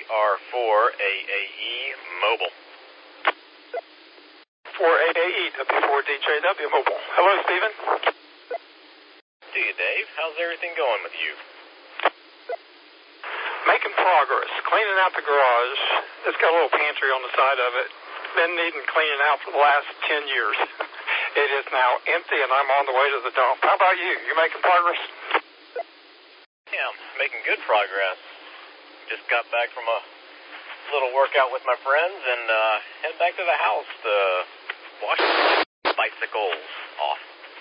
WR4AAE Mobile. 4AAE, W4DJW Mobile. Hello, Stephen. To you, Dave. How's everything going with you? Making progress. Cleaning out the garage. It's got a little pantry on the side of it. Been needing cleaning out for the last 10 years. It is now empty, and I'm on the way to the dump. How about you? You making progress? Yeah, I'm making good progress. Just got back from a little workout with my friends and head back to the house to wash my bicycles off.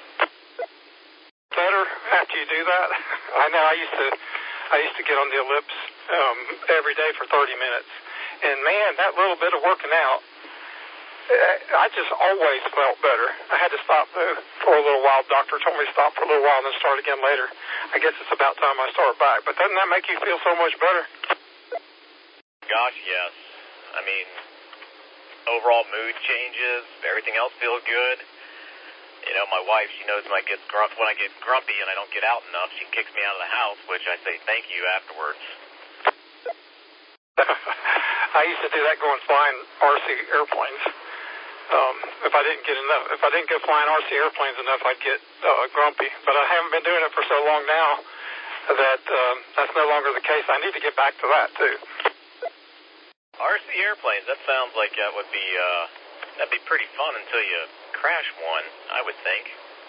Better after you do that? I know I used to get on the ellipse every day for 30 minutes. And man, that little bit of working out, I just always felt better. I had to stop though for a little while. Doctor told me to stop for a little while and then start again later. I guess it's about time I start back. But doesn't that make you feel so much better? Gosh, yes. I mean, overall mood changes, everything else feels good. You know, my wife, she knows when I get grumpy and I don't get out enough, she kicks me out of the house, which I say thank you afterwards. I used to do that going flying RC airplanes. If I didn't go flying RC airplanes enough, I'd get grumpy. But I haven't been doing it for so long now that that's no longer the case. I need to get back to that too. RC airplanes, that sounds like that'd be pretty fun until you crash one, I would think.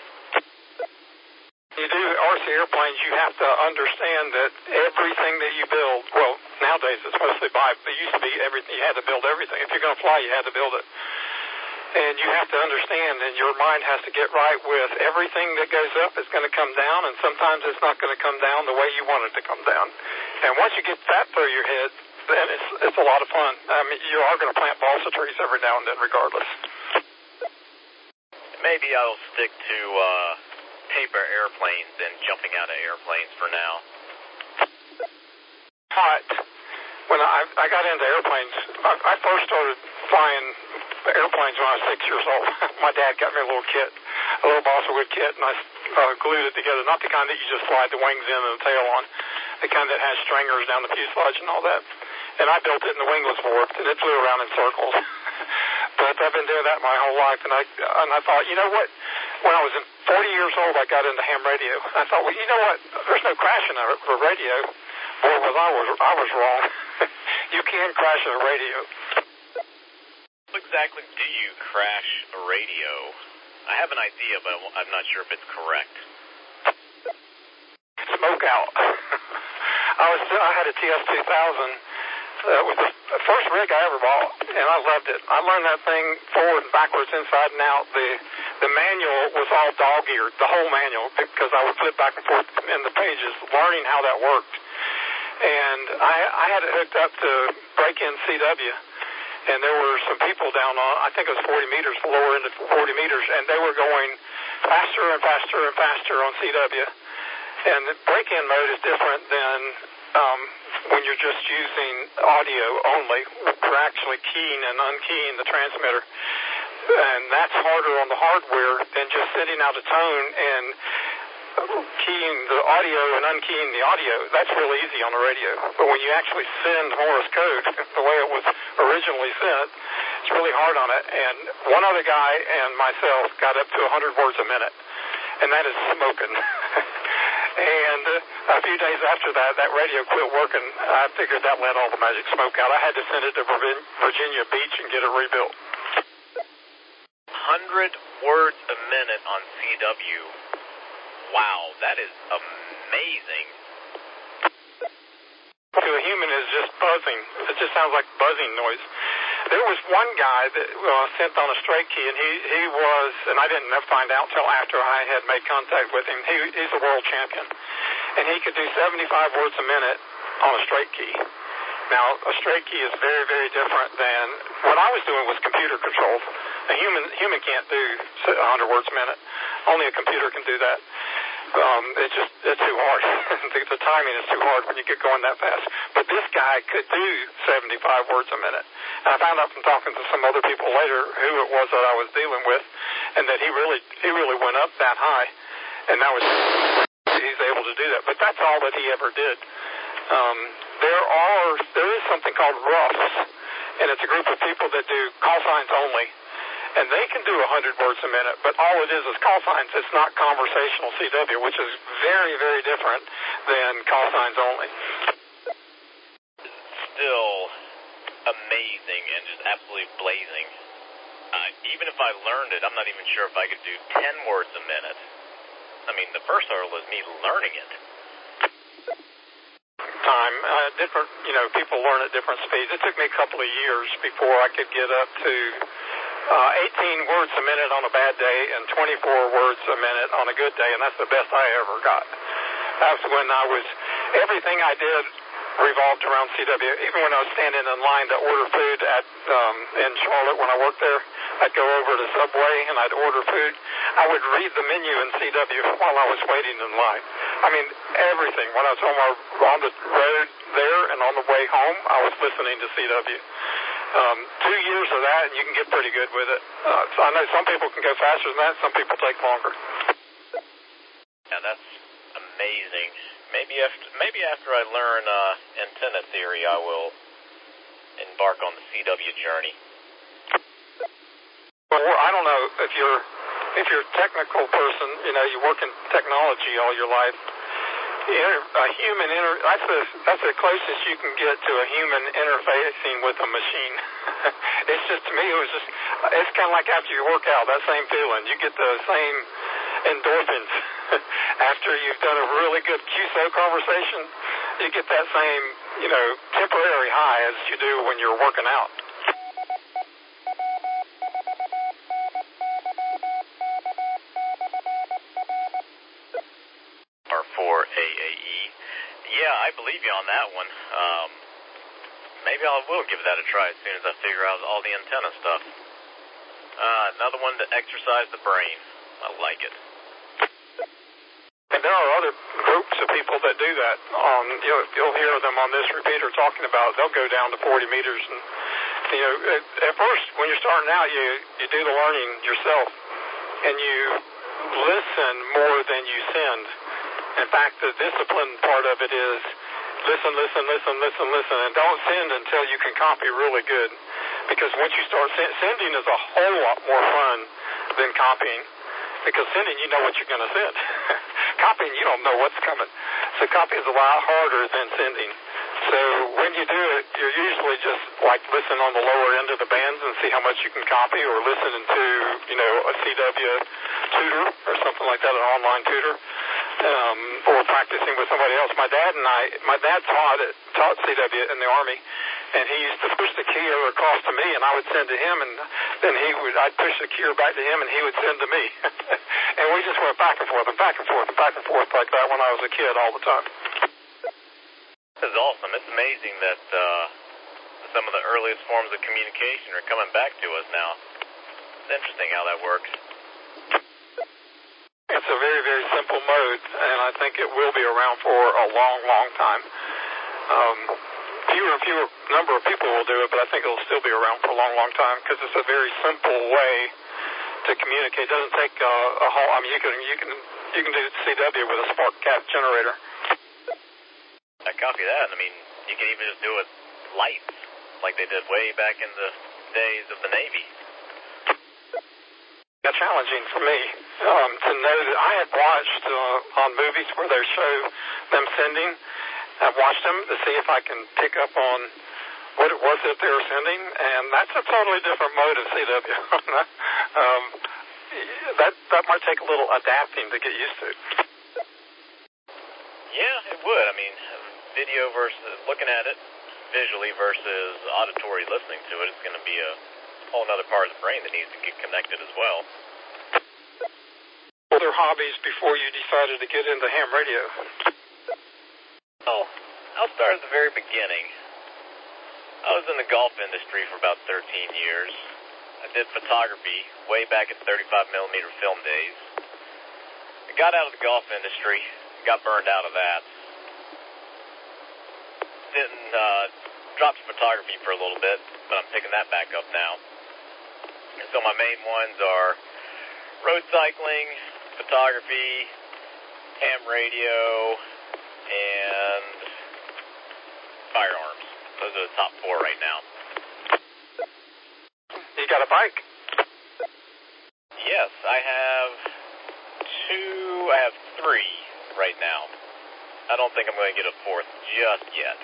You do RC airplanes, you have to understand that everything that you build, well, nowadays it's mostly it used to be everything, you had to build everything. If you're going to fly, you had to build it. And you have to understand, and your mind has to get right with everything that goes up is going to come down, and sometimes it's not going to come down the way you want it to come down. And once you get that through your head, then it's a lot of fun. I mean, you are going to plant balsa trees every now and then regardless. Maybe I'll stick to paper airplanes and jumping out of airplanes for now. But when I got into airplanes, I first started flying airplanes when I was 6 years old. My dad got me a little kit, a little balsa wood kit, and I glued it together. Not the kind that you just slide the wings in and the tail on, the kind that has stringers down the fuselage and all that. And I built it and the wing was warped, and it flew around in circles. But I've been doing that my whole life, and I thought, you know what? When I was 40 years old, I got into ham radio. I thought, well, you know what? There's no crashing of it for radio. Boy, I was wrong. You can crash a radio. How exactly do you crash a radio? I have an idea, but I'm not sure if it's correct. Smoke out. I had a TS-2000. It was the first rig I ever bought, and I loved it. I learned that thing forward and backwards, inside and out. The manual was all dog-eared, the whole manual, because I would flip back and forth in the pages, learning how that worked. And I had it hooked up to break-in CW, and there were some people down on, I think it was 40 meters, the lower end of 40 meters, and they were going faster and faster and faster on CW. And the break-in mode is different than when you're just using audio only. We're actually keying and unkeying the transmitter. And that's harder on the hardware than just sending out a tone and keying the audio and unkeying the audio. That's really easy on the radio. But when you actually send Morse code the way it was originally sent, it's really hard on it. And one other guy and myself got up to 100 words a minute. And that is smoking. And a few days after that radio quit working. I figured that let all the magic smoke out. I had to send it to Virginia Beach and get it rebuilt. 100 words a minute on CW. Wow, that is amazing. To a human, it's just buzzing. It just sounds like buzzing noise. There was one guy that sent on a straight key, and he was, and I didn't find out until after I had made contact with him, he's a world champion. And he could do 75 words a minute on a straight key. Now, a straight key is very, very different than, what I was doing was computer controlled. A human can't do 100 words a minute. Only a computer can do that. It's too hard. The timing is too hard when you get going that fast. But this guy could do 75 words a minute. And I found out from talking to some other people later who it was that I was dealing with, and that he really went up that high. And that was, he's able to do that. But that's all that he ever did. There is something called RUFs, and it's a group of people that do call signs only. And they can do 100 words a minute, but all it is call signs. It's not conversational CW, which is very, very different than call signs only. Still amazing and just absolutely blazing. Even if I learned it, I'm not even sure if I could do 10 words a minute. I mean, the first hurdle is me learning it. Time. Different, people learn at different speeds. It took me a couple of years before I could get up to 18 words a minute on a bad day and 24 words a minute on a good day, and that's the best I ever got. That's when everything I did revolved around CW. Even when I was standing in line to order food in Charlotte when I worked there, I'd go over to Subway and I'd order food. I would read the menu in CW while I was waiting in line. I mean, everything. When I was on the road there and on the way home, I was listening to CW. 2 years of that, and you can get pretty good with it. So I know some people can go faster than that. Some people take longer. Yeah, that's amazing. Maybe after I learn antenna theory, I will embark on the CW journey. Well, I don't know if you're a technical person. You work in technology all your life. A human that's the closest you can get to a human interfacing with a machine. It's just, to me, it's kind of like after you work out, that same feeling. You get the same endorphins after you've done a really good QSO conversation. You get that same, temporary high as you do when you're working out. R4AAE. Yeah, I believe you on that one. Maybe I will give that a try as soon as I figure out all the antenna stuff. Another one to exercise the brain. I like it. And there are other groups of people that do that. You'll hear them on this repeater talking about they'll go down to 40 meters. And, at first, when you're starting out, you do the learning yourself, and you listen more than you send. In fact, the discipline part of it is listen, and don't send until you can copy really good. Because once you start sending is a whole lot more fun than copying. Because sending, you know what you're going to send. Copying, you don't know what's coming. So copy is a lot harder than sending. So when you do it, you're usually just like listen on the lower end of the bands and see how much you can copy, or listening to, a CW tutor or something like that, an online tutor. Or practicing with somebody else. My dad taught CW in the Army, and he used to push the keyer across to me, and I would send to him, and then I'd push the keyer back to him, and he would send to me. And we just went back and forth and back and forth and back and forth like that when I was a kid all the time. This is awesome. It's amazing that some of the earliest forms of communication are coming back to us now. It's interesting how that works. It's a very, very simple mode, and I think it will be around for a long, long time. Fewer and fewer number of people will do it, but I think it'll still be around for a long, long time because it's a very simple way to communicate. It doesn't take a whole. I mean, you can do CW with a spark gap generator. I copy that. I mean, you can even just do it lights like they did way back in the days of the Navy. Challenging for me to know that I had watched on movies where they show them sending. I've watched them to see if I can pick up on what it was that they were sending, and that's a totally different mode of CW. That might take a little adapting to get used to. Yeah, it would. I mean, video versus looking at it visually versus auditory listening to it is going to be a whole other part of the brain that needs to get connected as well. Other hobbies before you decided to get into ham radio? Oh, I'll start at the very beginning. I was in the golf industry for about 13 years. I did photography way back in 35mm film days. I got out of the golf industry, got burned out of that. Dropped photography for a little bit, but I'm picking that back up now. And so my main ones are road cycling, photography, ham radio, and firearms. Those are the top 4 right now. You got a bike? Yes, I have 3 right now. I don't think I'm going to get a 4th just yet.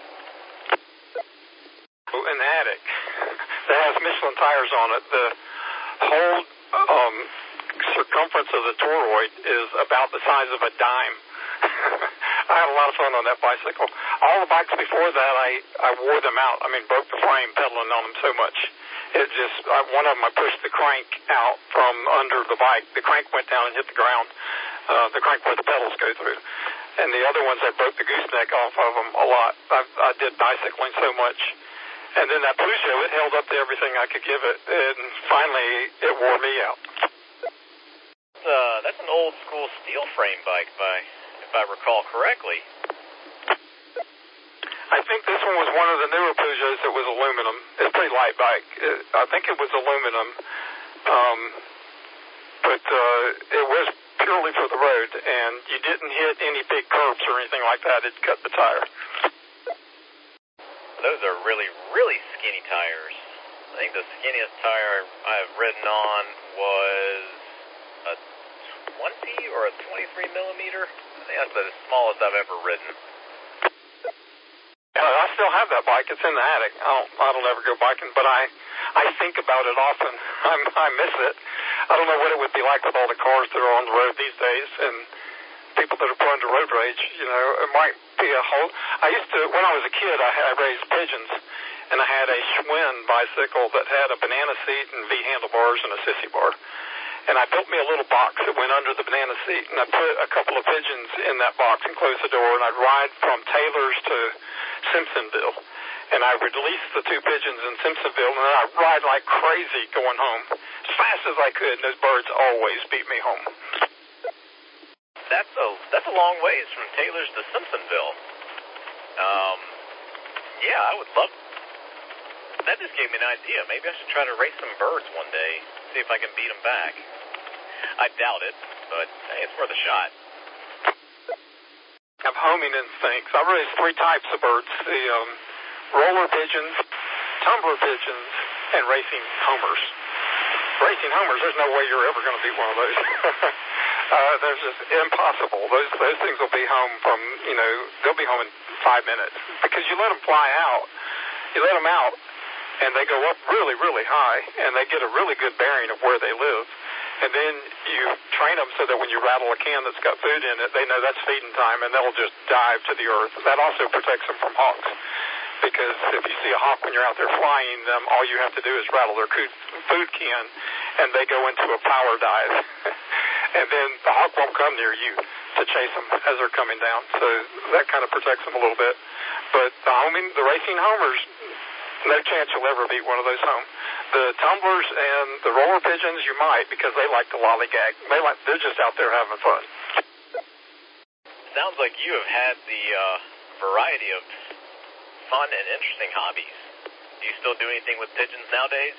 An attic that has Michelin tires on it. The whole circumference of the toroid is about the size of a dime. I had a lot of fun on that bicycle. All the bikes before that, I wore them out. I mean, broke the frame pedaling on them so much. It just, one of them, I pushed the crank out from under the bike. The crank went down and hit the ground. The crank where the pedals go through. And the other ones, I broke the gooseneck off of them a lot. I did bicycling so much. And then that Peugeot, it held up to everything I could give it. And finally, it wore me out. That's an old school steel frame bike, if I recall correctly. I think this one was one of the newer Peugeots that was aluminum. It's a pretty light bike. I think it was aluminum. But it was purely for the road, and you didn't hit any big curves or anything like that. It cut the tire. Those are really, really skinny tires. I think the skinniest tire I've ridden on was a 20 or a 23 millimeter. I think that's the smallest I've ever ridden. I still have that bike. It's in the attic. I don't ever go biking, but I think about it often. I miss it. I don't know what it would be like with all the cars that are on the road these days and people that are prone to road rage. You know, it might be a whole. I used to, when I was a kid, I raised pigeons, and I had a Schwinn bicycle that had a banana seat and V handlebars and a sissy bar. And I built me a little box that went under the banana seat, and I put a couple of pigeons in that box and closed the door, and I'd ride from Taylor's to Simpsonville. And I would release the 2 pigeons in Simpsonville, and then I'd ride like crazy going home as fast as I could, and those birds always beat me home. That's a long ways from Taylor's to Simpsonville. Yeah, I would love. That just gave me an idea. Maybe I should try to race some birds one day, see if I can beat them back. I doubt it, but hey, it's worth a shot. I have homing instincts. I raised 3 types of birds: the roller pigeons, tumbler pigeons, and racing homers. Racing homers, there's no way you're ever going to beat one of those. There's just impossible. Those things will be home from, they'll be home in 5 minutes because you let them fly out. You let them out, and they go up really, really high, and they get a really good bearing of where they live. And then you train them so that when you rattle a can that's got food in it, they know that's feeding time, and they'll just dive to the earth. That also protects them from hawks, because if you see a hawk when you're out there flying them, all you have to do is rattle their food can, and they go into a power dive. And then the hawk won't come near you to chase them as they're coming down. So that kind of protects them a little bit. But the racing homers, no chance you'll ever beat one of those home. The tumblers and the roller pigeons, you might, because they like to lollygag. They're just out there having fun. Sounds like you have had the variety of fun and interesting hobbies. Do you still do anything with pigeons nowadays?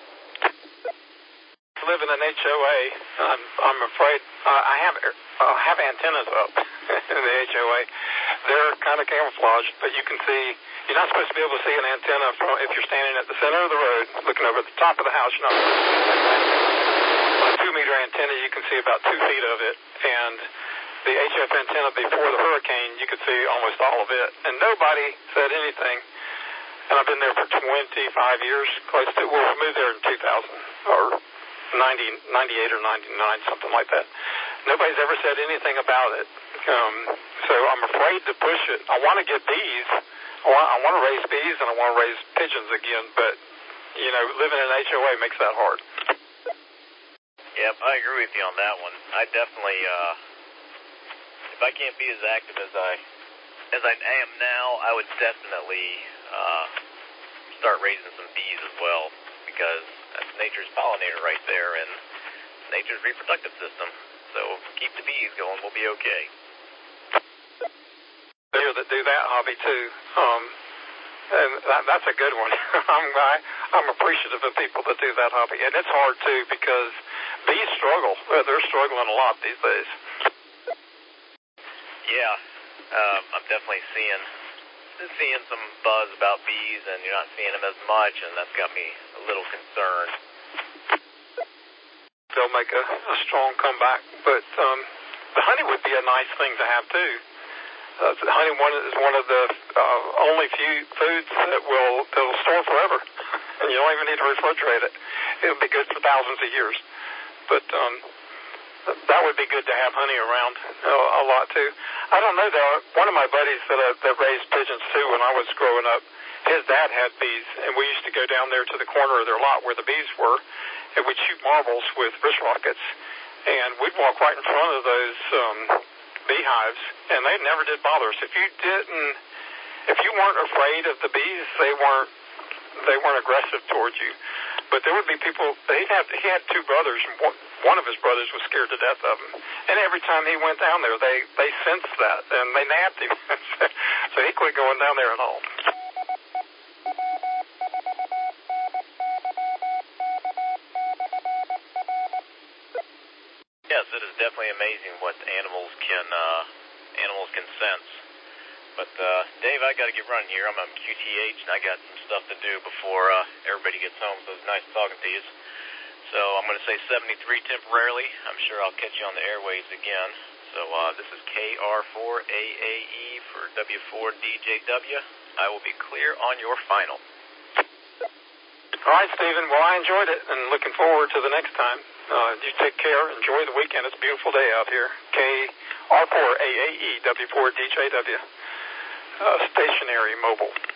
I live in an HOA. I'm afraid I have antennas up in the HOA. They're kind of camouflaged, but you can see. You're not supposed to be able to see an antenna if you're standing at the center of the road, looking over the top of the house. You're not supposed to see an antenna. On a 2-meter antenna, you can see about 2 feet of it, and the HF antenna before the hurricane, you could see almost all of it, and nobody said anything. And I've been there for 25 years, close to. Well, we moved there in 2000 or 98 or 99, something like that. Nobody's ever said anything about it. So I'm afraid to push it. I want to get bees. I want to raise bees and I want to raise pigeons again, but, living in an HOA makes that hard. Yep, I agree with you on that one. I definitely, if I can't be as active as I am now, I would definitely start raising some bees as well, because that's nature's pollinator right there and nature's reproductive system. So keep the bees going, we'll be okay. There that do that hobby too, and that's a good one. I'm appreciative of people that do that hobby, and it's hard too because bees struggle. They're struggling a lot these days. Yeah, I'm definitely seeing seeing some buzz about bees, and you're not seeing them as much, and that's got me a little concerned. They'll make a strong comeback, but the honey would be a nice thing to have too. The honey is one of the only few foods that'll store forever, and you don't even need to refrigerate it. It'll be good for thousands of years. But that would be good to have honey around a lot too. I don't know though. One of my buddies that raised pigeons too when I was growing up, his dad had bees, and we used to go down there to the corner of their lot where the bees were, and we'd shoot marbles with wrist rockets, and we'd walk right in front of those beehives, and they never did bother us. If you weren't afraid of the bees, they weren't aggressive towards you. But there would be people. He had two brothers, and one of his brothers was scared to death of him. And every time he went down there, they sensed that, and they nabbed him. So he quit going down there at all. Yes, it is definitely amazing what animals can sense. But Dave, I got to get running here. I'm on QTH, and I got some stuff to do before everybody gets home. So it's nice talking to you. So I'm going to say 73 temporarily. I'm sure I'll catch you on the airwaves again. So this is KR4AAE for W4DJW. I will be clear on your final. All right, Stephen. Well, I enjoyed it, and looking forward to the next time. You take care. Enjoy the weekend. It's a beautiful day out here. KR4AAE W4DJW. Stationary mobile.